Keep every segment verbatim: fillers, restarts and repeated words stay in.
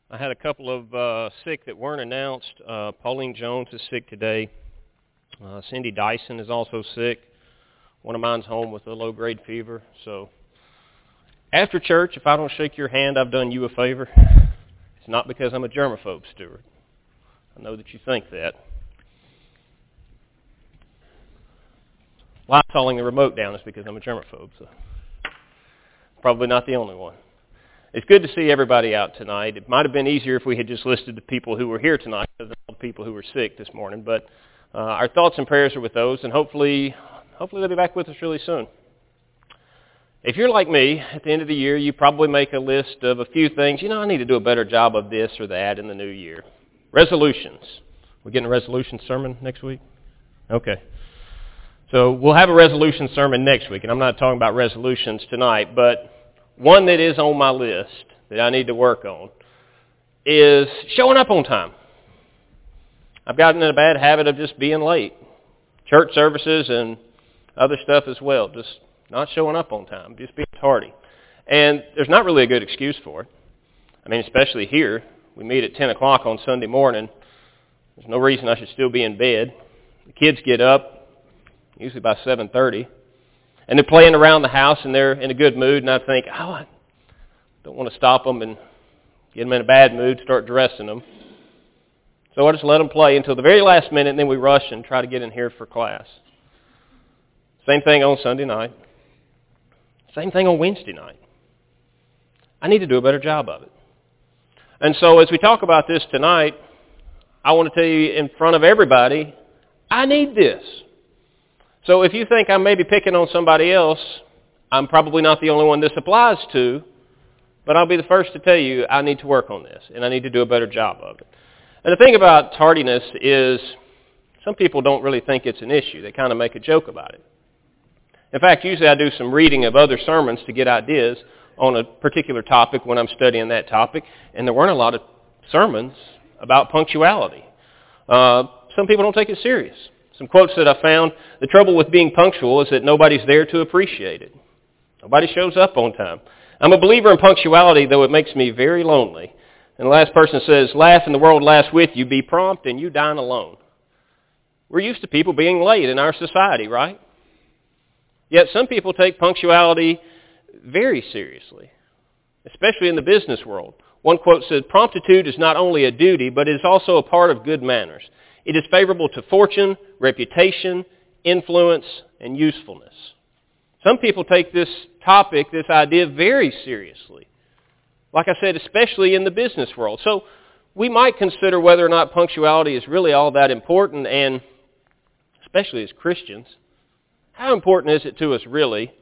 I had a couple of uh, sick that weren't announced. Uh, Pauline Jones is sick today. Uh, Cindy Dyson is also sick. One of mine's home with a low-grade fever. So after church, if I don't shake your hand, I've done you a favor. It's not because I'm a germaphobe, Stuart. I know that you think that. Lysoling the remote down is because I'm a germaphobe. So probably not the only one. It's good to see everybody out tonight. It might have been easier if we had just listed the people who were here tonight than all the people who were sick this morning. But uh, our thoughts and prayers are with those, and hopefully, hopefully they'll be back with us really soon. If you're like me, at the end of the year, you probably make a list of a few things. You know, I need to do a better job of this or that in the new year. Resolutions. We're getting a resolution sermon next week? Okay. So we'll have a resolution sermon next week, and I'm not talking about resolutions tonight, but one that is on my list that I need to work on is showing up on time. I've gotten in a bad habit of just being late. Church services and other stuff as well, just not showing up on time, just being tardy. And there's not really a good excuse for it. I mean, especially here. We meet at ten o'clock on Sunday morning. There's no reason I should still be in bed. The kids get up, usually by seven thirty. And they're playing around the house, and they're in a good mood, and I think, oh, I don't want to stop them and get them in a bad mood, start dressing them. So I just let them play until the very last minute, and then we rush and try to get in here for class. Same thing on Sunday night. Same thing on Wednesday night. I need to do a better job of it. And so as we talk about this tonight, I want to tell you in front of everybody, I need this. So if you think I'm maybe picking on somebody else, I'm probably not the only one this applies to, but I'll be the first to tell you I need to work on this, and I need to do a better job of it. And the thing about tardiness is some people don't really think it's an issue. They kind of make a joke about it. In fact, usually I do some reading of other sermons to get ideas on a particular topic when I'm studying that topic, and there weren't a lot of sermons about punctuality. Uh, some people don't take it serious. Some quotes that I found, the trouble with being punctual is that nobody's there to appreciate it. Nobody shows up on time. I'm a believer in punctuality, though it makes me very lonely. And the last person says, laugh and the world laughs with you, be prompt and you dine alone. We're used to people being late in our society, right? Yet some people take punctuality very seriously, especially in the business world. One quote said, promptitude is not only a duty, but it is also a part of good manners. It is favorable to fortune, reputation, influence, and usefulness. Some people take this topic, this idea, very seriously. Like I said, especially in the business world. So we might consider whether or not punctuality is really all that important, and especially as Christians, how important is it to us really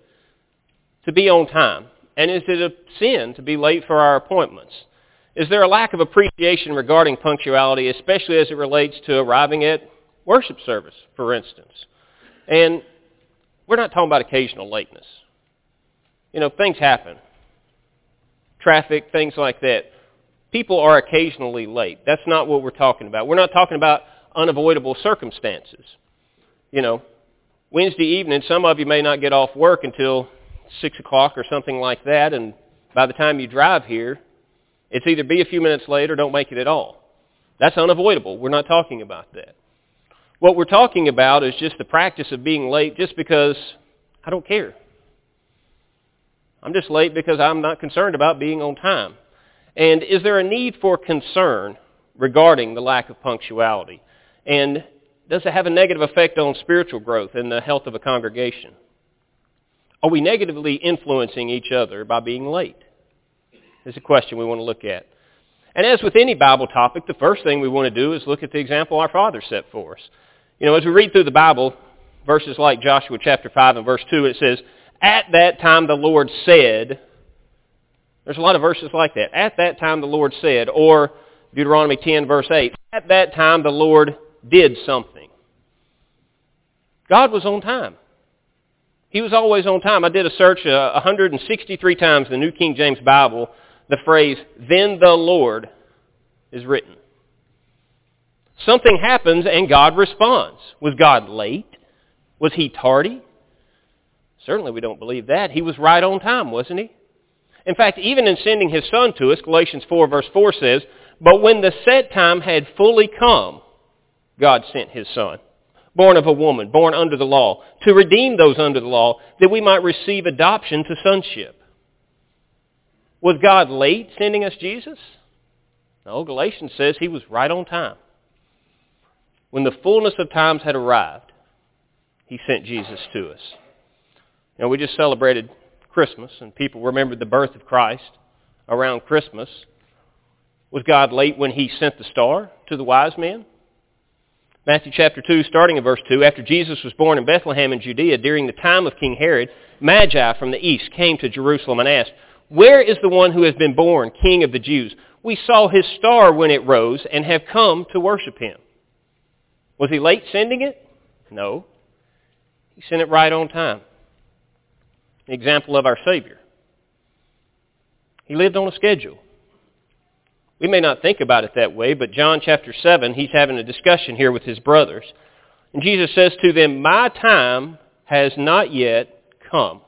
to be on time? And is it a sin to be late for our appointments? Is there a lack of appreciation regarding punctuality, especially as it relates to arriving at worship service, for instance? And we're not talking about occasional lateness. You know, things happen. Traffic, things like that. People are occasionally late. That's not what we're talking about. We're not talking about unavoidable circumstances. You know, Wednesday evening, some of you may not get off work until six o'clock or something like that, and by the time you drive here, it's either be a few minutes late or don't make it at all. That's unavoidable. We're not talking about that. What we're talking about is just the practice of being late just because I don't care. I'm just late because I'm not concerned about being on time. And is there a need for concern regarding the lack of punctuality? And does it have a negative effect on spiritual growth and the health of a congregation? Are we negatively influencing each other by being late? Is a question we want to look at. And as with any Bible topic, the first thing we want to do is look at the example our Father set for us. You know, as we read through the Bible, verses like Joshua chapter five and verse two, it says, at that time the Lord said, there's a lot of verses like that. At that time the Lord said, or Deuteronomy ten verse eight, at that time the Lord did something. God was on time. He was always on time. I did a search uh, one hundred sixty-three times in the New King James Bible. The phrase, then the Lord, is written. Something happens and God responds. Was God late? Was he tardy? Certainly we don't believe that. He was right on time, wasn't he? In fact, even in sending His Son to us, Galatians four verse four says, "But when the set time had fully come, God sent His Son, born of a woman, born under the law, to redeem those under the law, that we might receive adoption to sonship." Was God late sending us Jesus? No, Galatians says He was right on time. When the fullness of times had arrived, He sent Jesus to us. You know, we just celebrated Christmas, and people remembered the birth of Christ around Christmas. Was God late when He sent the star to the wise men? Matthew chapter two, starting in verse two, "After Jesus was born in Bethlehem in Judea during the time of King Herod, Magi from the east came to Jerusalem and asked, 'Where is the one who has been born, King of the Jews? We saw His star when it rose and have come to worship Him.'" Was He late sending it? No. He sent it right on time. An example of our Savior. He lived on a schedule. We may not think about it that way, but John chapter seven, He's having a discussion here with His brothers. And Jesus says to them, "My time has not yet come."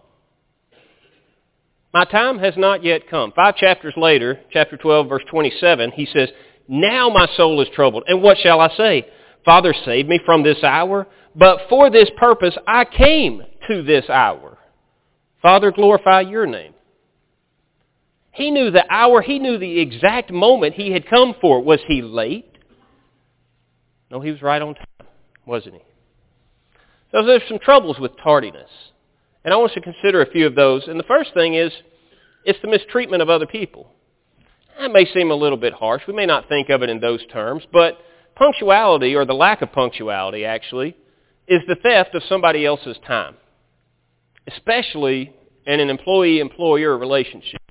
My time has not yet come. Five chapters later, chapter twelve, verse twenty-seven, He says, "Now my soul is troubled, and what shall I say? Father, save me from this hour. But for this purpose I came to this hour. Father, glorify your name." He knew the hour. He knew the exact moment He had come for. Was He late? No, He was right on time, wasn't He? So there's some troubles with tardiness. And I want us to consider a few of those. And the first thing is, it's the mistreatment of other people. That may seem a little bit harsh. We may not think of it in those terms. But punctuality, or the lack of punctuality actually, is the theft of somebody else's time, especially in an employee-employer relationship.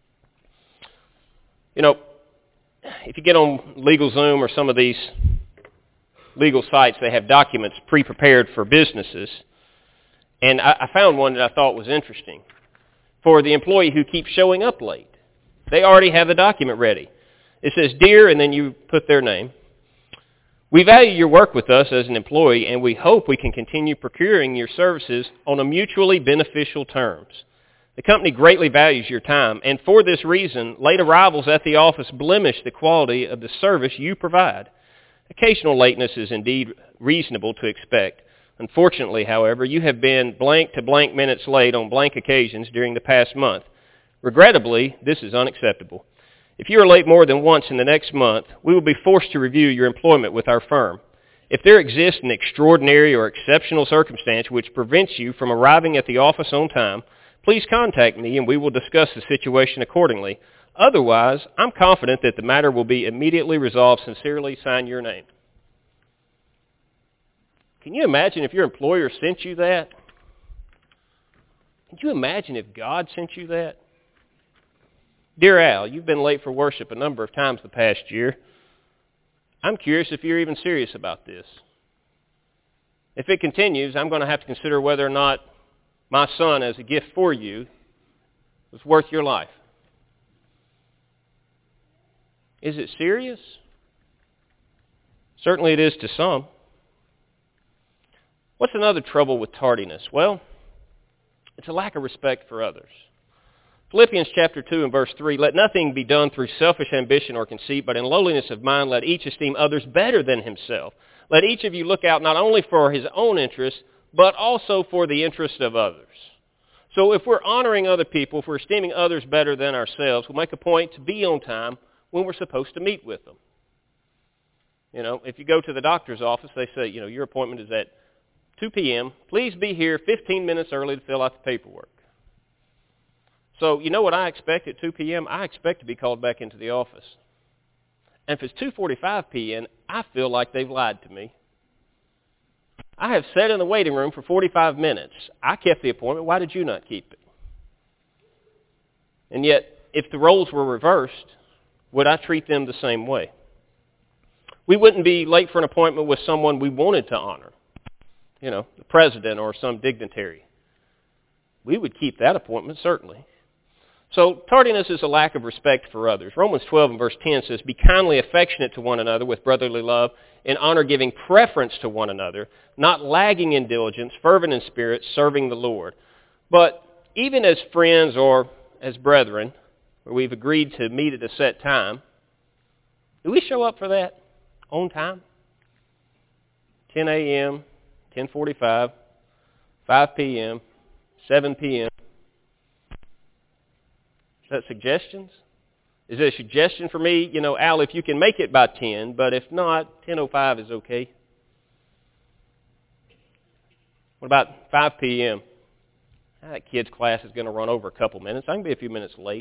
You know, if you get on LegalZoom or some of these legal sites, they have documents pre-prepared for businesses. And I, I found one that I thought was interesting. For the employee who keeps showing up late, they already have the document ready. It says, "Dear," and then you put their name. "We value your work with us as an employee, and we hope we can continue procuring your services on a mutually beneficial terms. The company greatly values your time, and for this reason, late arrivals at the office blemish the quality of the service you provide. Occasional lateness is indeed reasonable to expect. Unfortunately, however, you have been blank to blank minutes late on blank occasions during the past month. Regrettably, this is unacceptable. If you are late more than once in the next month, we will be forced to review your employment with our firm. If there exists an extraordinary or exceptional circumstance which prevents you from arriving at the office on time, please contact me and we will discuss the situation accordingly. Otherwise, I'm confident that the matter will be immediately resolved. Sincerely, sign your name." Can you imagine if your employer sent you that? Can you imagine if God sent you that? "Dear Al, you've been late for worship a number of times the past year. I'm curious if you're even serious about this. If it continues, I'm going to have to consider whether or not my son as a gift for you was worth your life." Is it serious? Certainly it is to some. What's another trouble with tardiness? Well, it's a lack of respect for others. Philippians chapter two and verse three, "Let nothing be done through selfish ambition or conceit, but in lowliness of mind let each esteem others better than himself. Let each of you look out not only for his own interests, but also for the interest of others." So if we're honoring other people, if we're esteeming others better than ourselves, we'll make a point to be on time when we're supposed to meet with them. You know, if you go to the doctor's office, they say, you know, your appointment is at two p.m. Please be here fifteen minutes early to fill out the paperwork. So you know what I expect at two p.m.? I expect to be called back into the office. And if it's two forty-five p.m., I feel like they've lied to me. I have sat in the waiting room for forty-five minutes. I kept the appointment. Why did you not keep it? And yet, if the roles were reversed, would I treat them the same way? We wouldn't be late for an appointment with someone we wanted to honor. You know, the president or some dignitary. We would keep that appointment, certainly. So tardiness is a lack of respect for others. Romans twelve and verse ten says, "Be kindly affectionate to one another with brotherly love, in honor giving preference to one another, not lagging in diligence, fervent in spirit, serving the Lord." But even as friends or as brethren, where we've agreed to meet at a set time, do we show up for that on time? ten a.m., ten forty-five, five p.m., seven p.m. Is that suggestions? Is it a suggestion for me, you know, Al, if you can make it by ten, but if not, ten oh five is okay? What about five p.m.? Ah, that kid's class is going to run over a couple minutes. I can be a few minutes late.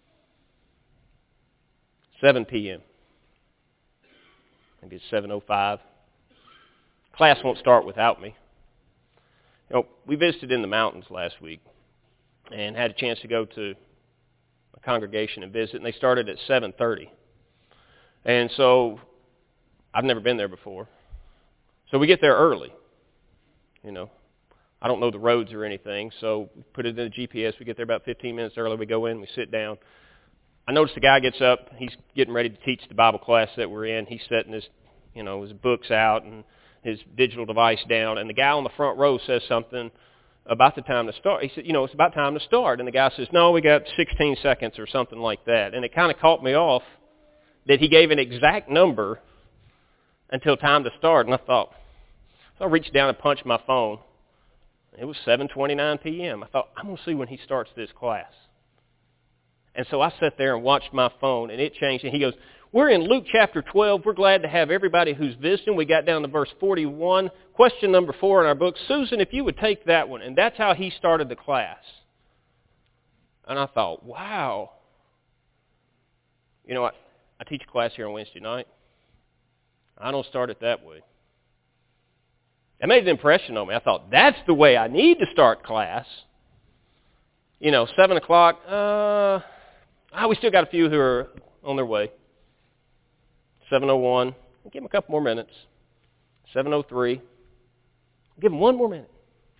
seven p.m. Maybe it's seven oh five. Class won't start without me. You know, we visited in the mountains last week and had a chance to go to a congregation and visit, and they started at seven thirty. And so I've never been there before. So we get there early, you know. I don't know the roads or anything, so we put it in the G P S. We get there about fifteen minutes early. We go in, we sit down. I notice the guy gets up. He's getting ready to teach the Bible class that we're in. He's setting his, you know, his books out and his digital device down. And the guy on the front row says something about the time to start. He said, you know, it's about time to start. And the guy says, no, we got sixteen seconds or something like that. And it kind of caught me off that he gave an exact number until time to start. And I thought, so I reached down and punched my phone. It was seven twenty-nine p.m. I thought, I'm going to see when he starts this class. And so I sat there and watched my phone, and it changed. And he goes, we're in Luke chapter twelve. We're glad to have everybody who's visiting. We got down to verse forty-one. Question number four in our book. Susan, if you would take that one. And that's how he started the class. And I thought, wow. You know, I, I teach a class here on Wednesday night. I don't start it that way. That made an impression on me. I thought, that's the way I need to start class. You know, seven o'clock, uh, ah, we still got a few who are on their way. seven oh one, give them a couple more minutes. seven oh three, give them one more minute.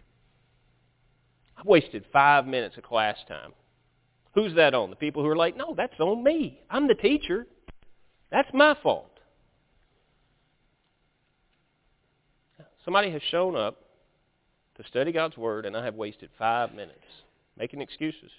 I've wasted five minutes of class time. Who's that on? The people who are late? No, that's on me. I'm the teacher. That's my fault. Somebody has shown up to study God's Word, and I have wasted five minutes making excuses.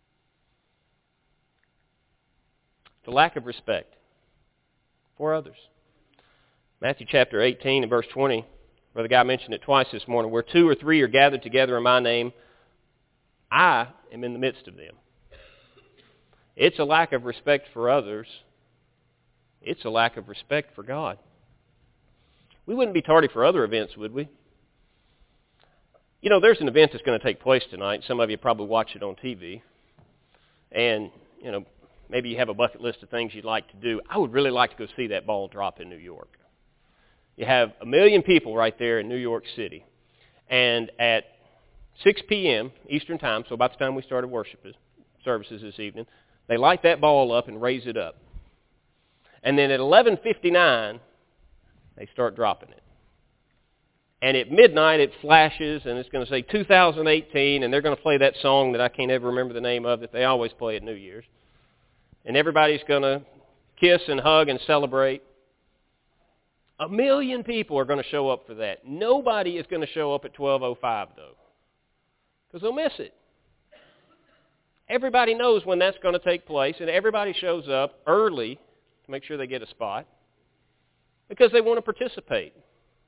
The lack of respect for others. Matthew chapter eighteen and verse twenty, Brother Guy mentioned it twice this morning, where two or three are gathered together in my name, I am in the midst of them. It's a lack of respect for others. It's a lack of respect for God. We wouldn't be tardy for other events, would we? You know, there's an event that's going to take place tonight. Some of you probably watch it on T V. And, you know, maybe you have a bucket list of things you'd like to do. I would really like to go see that ball drop in New York. You have a million people right there in New York City. And at six p.m. Eastern Time, so about the time we started worship services this evening, they light that ball up and raise it up. And then at eleven fifty-nine, they start dropping it. And at midnight, it flashes, and it's going to say two thousand eighteen, and they're going to play that song that I can't ever remember the name of that they always play at New Year's. And everybody's going to kiss and hug and celebrate. A million people are going to show up for that. Nobody is going to show up at twelve oh five, though, because they'll miss it. Everybody knows when that's going to take place, and everybody shows up early to make sure they get a spot because they want to participate.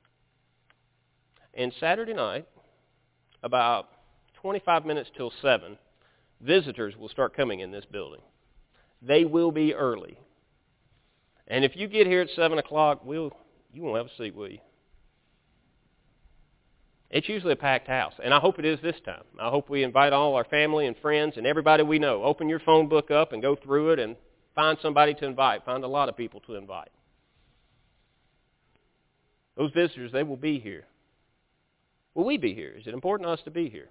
And Saturday night, about twenty-five minutes till seven, visitors will start coming in this building. They will be early. And if you get here at seven o'clock, we'll, you won't have a seat, will you? It's usually a packed house, and I hope it is this time. I hope we invite all our family and friends and everybody we know. Open your phone book up and go through it and find somebody to invite. Find a lot of people to invite. Those visitors, they will be here. Will we be here? Is it important to us to be here?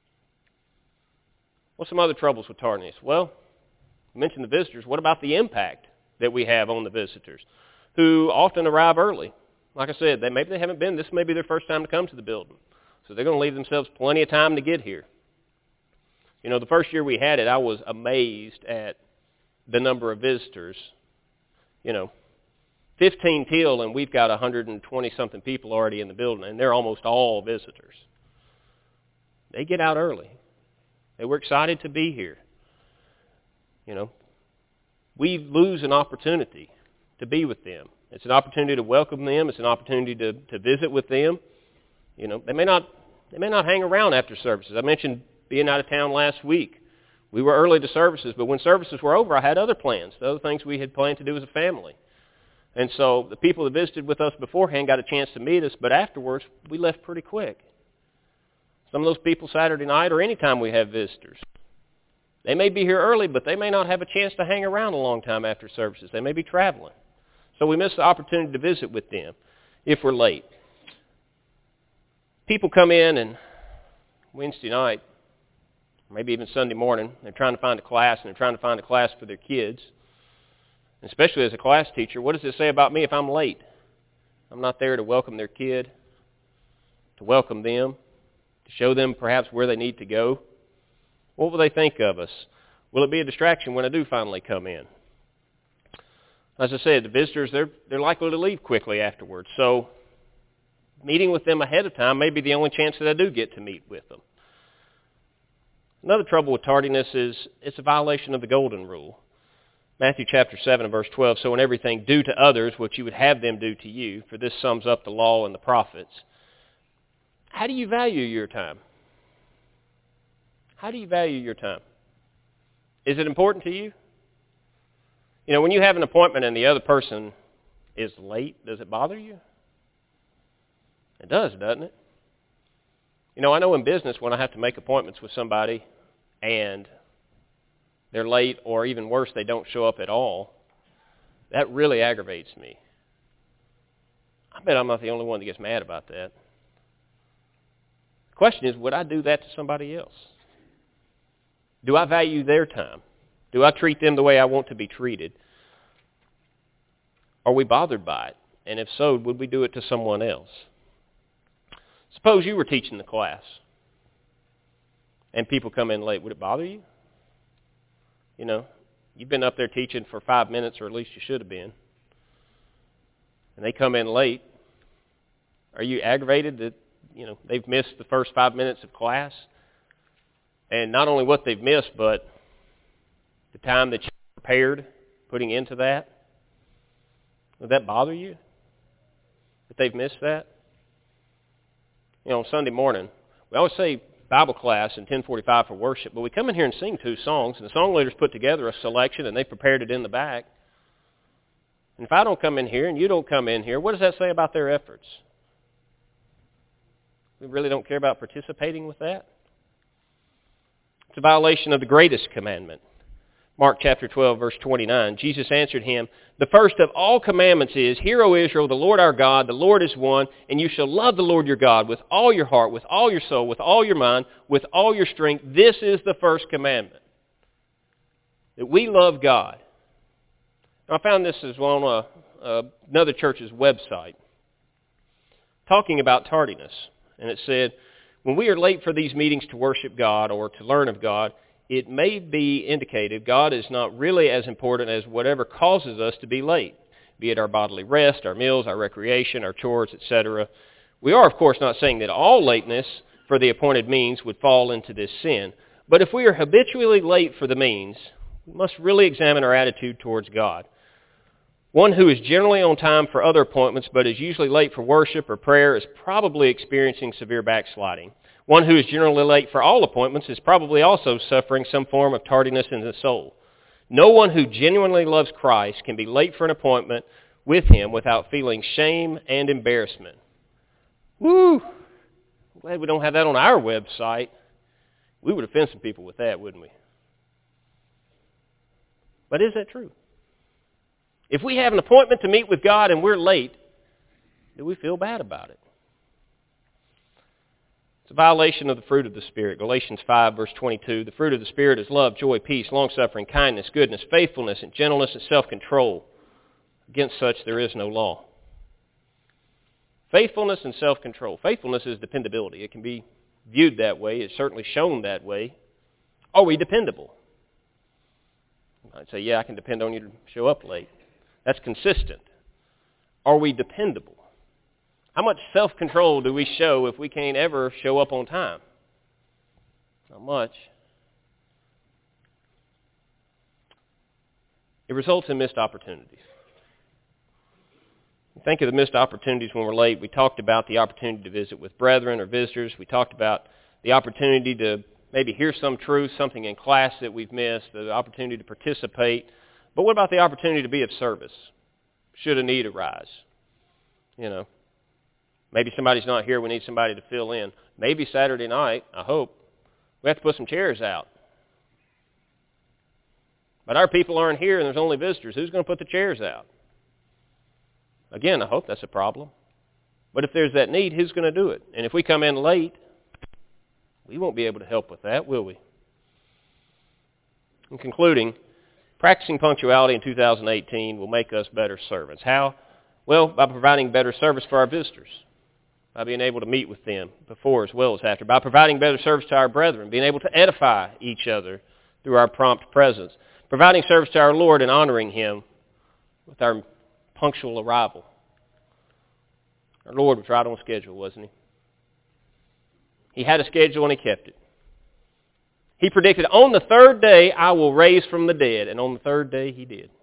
What's some other troubles with tardiness? Well, I mentioned the visitors. What about the impact that we have on the visitors who often arrive early? Like I said, they, maybe they haven't been. This may be their first time to come to the building. So they're going to leave themselves plenty of time to get here. You know, the first year we had it, I was amazed at the number of visitors. You know, fifteen till, and we've got one hundred twenty-something people already in the building, and they're almost all visitors. They get out early. They were excited to be here. You know, we lose an opportunity to be with them. It's an opportunity to welcome them. It's an opportunity to, to visit with them. You know, they may not they may not hang around after services. I mentioned being out of town last week. We were early to services, but when services were over, I had other plans, the other things we had planned to do as a family. And so the people that visited with us beforehand got a chance to meet us, but afterwards, we left pretty quick. Some of those people Saturday night or any time we have visitors, they may be here early, but they may not have a chance to hang around a long time after services. They may be traveling. So we miss the opportunity to visit with them if we're late. People come in and Wednesday night, maybe even Sunday morning, they're trying to find a class, and they're trying to find a class for their kids. Especially as a class teacher, what does it say about me if I'm late? I'm not there to welcome their kid, to welcome them, to show them perhaps where they need to go. What will they think of us? Will it be a distraction when I do finally come in? As I said, the visitors, they're, they're likely to leave quickly afterwards. So meeting with them ahead of time may be the only chance that I do get to meet with them. Another trouble with tardiness is it's a violation of the golden rule. Matthew chapter seven and verse twelve, so in everything do to others what you would have them do to you, for this sums up the law and the prophets. How do you value your time? How do you value your time? Is it important to you? You know, when you have an appointment and the other person is late, does it bother you? It does, doesn't it? You know, I know in business when I have to make appointments with somebody and they're late, or even worse, they don't show up at all, that really aggravates me. I bet I'm not the only one that gets mad about that. The question is, would I do that to somebody else? Do I value their time? Do I treat them the way I want to be treated? Are we bothered by it? And if so, would we do it to someone else? Suppose you were teaching the class and people come in late. Would it bother you? You know, you've been up there teaching for five minutes, or at least you should have been, and they come in late. Are you aggravated that, you know, they've missed the first five minutes of class? And not only what they've missed, but the time that you prepared putting into that? Would that bother you? That they've missed that? You know, on Sunday morning, we always say Bible class and ten forty-five for worship, but we come in here and sing two songs, and the song leaders put together a selection, and they prepared it in the back. And if I don't come in here and you don't come in here, what does that say about their efforts? We really don't care about participating with that? It's a violation of the greatest commandment. Mark chapter twelve, verse twenty-nine, Jesus answered him, the first of all commandments is, Hear, O Israel, the Lord our God, the Lord is one, and you shall love the Lord your God with all your heart, with all your soul, with all your mind, with all your strength. This is the first commandment, that we love God. Now, I found this as well on a, uh, another church's website, talking about tardiness. And it said, when we are late for these meetings to worship God or to learn of God, it may be indicated God is not really as important as whatever causes us to be late, be it our bodily rest, our meals, our recreation, our chores, et cetera. We are, of course, not saying that all lateness for the appointed means would fall into this sin. But if we are habitually late for the means, we must really examine our attitude towards God. One who is generally on time for other appointments but is usually late for worship or prayer is probably experiencing severe backsliding. One who is generally late for all appointments is probably also suffering some form of tardiness in the soul. No one who genuinely loves Christ can be late for an appointment with Him without feeling shame and embarrassment. Woo! Glad we don't have that on our website. We would offend some people with that, wouldn't we? But is that true? If we have an appointment to meet with God and we're late, do we feel bad about it? It's a violation of the fruit of the Spirit. Galatians five, verse twenty-two, the fruit of the Spirit is love, joy, peace, long-suffering, kindness, goodness, faithfulness, and gentleness, and self-control. Against such there is no law. Faithfulness and self-control. Faithfulness is dependability. It can be viewed that way. It's certainly shown that way. Are we dependable? I'd say, yeah, I can depend on you to show up late. That's consistent. Are we dependable? How much self-control do we show if we can't ever show up on time? Not much. It results in missed opportunities. Think of the missed opportunities when we're late. We talked about the opportunity to visit with brethren or visitors. We talked about the opportunity to maybe hear some truth, something in class that we've missed, the opportunity to participate. But what about the opportunity to be of service? Should a need arise? You know, maybe somebody's not here. We need somebody to fill in. Maybe Saturday night, I hope, we have to put some chairs out. But our people aren't here and there's only visitors. Who's going to put the chairs out? Again, I hope that's a problem. But if there's that need, who's going to do it? And if we come in late, we won't be able to help with that, will we? In concluding, practicing punctuality in two thousand eighteen will make us better servants. How? Well, by providing better service for our visitors, by being able to meet with them before as well as after, by providing better service to our brethren, being able to edify each other through our prompt presence, providing service to our Lord and honoring Him with our punctual arrival. Our Lord was right on schedule, wasn't He? He had a schedule and He kept it. He predicted, on the third day I will raise from the dead. And on the third day He did.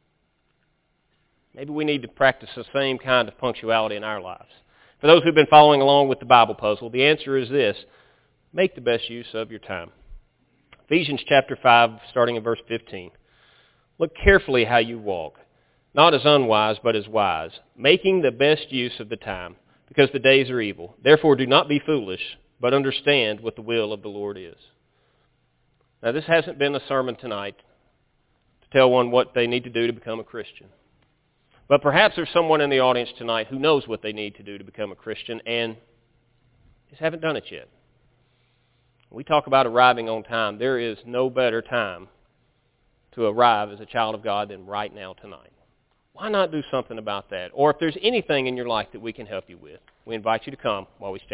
Maybe we need to practice the same kind of punctuality in our lives. For those who've been following along with the Bible puzzle, the answer is this: make the best use of your time. Ephesians chapter five, starting in verse fifteen. Look carefully how you walk, not as unwise, but as wise, making the best use of the time, because the days are evil. Therefore do not be foolish, but understand what the will of the Lord is. Now, this hasn't been a sermon tonight to tell one what they need to do to become a Christian. But perhaps there's someone in the audience tonight who knows what they need to do to become a Christian and just haven't done it yet. We talk about arriving on time. There is no better time to arrive as a child of God than right now tonight. Why not do something about that? Or if there's anything in your life that we can help you with, we invite you to come while we stand.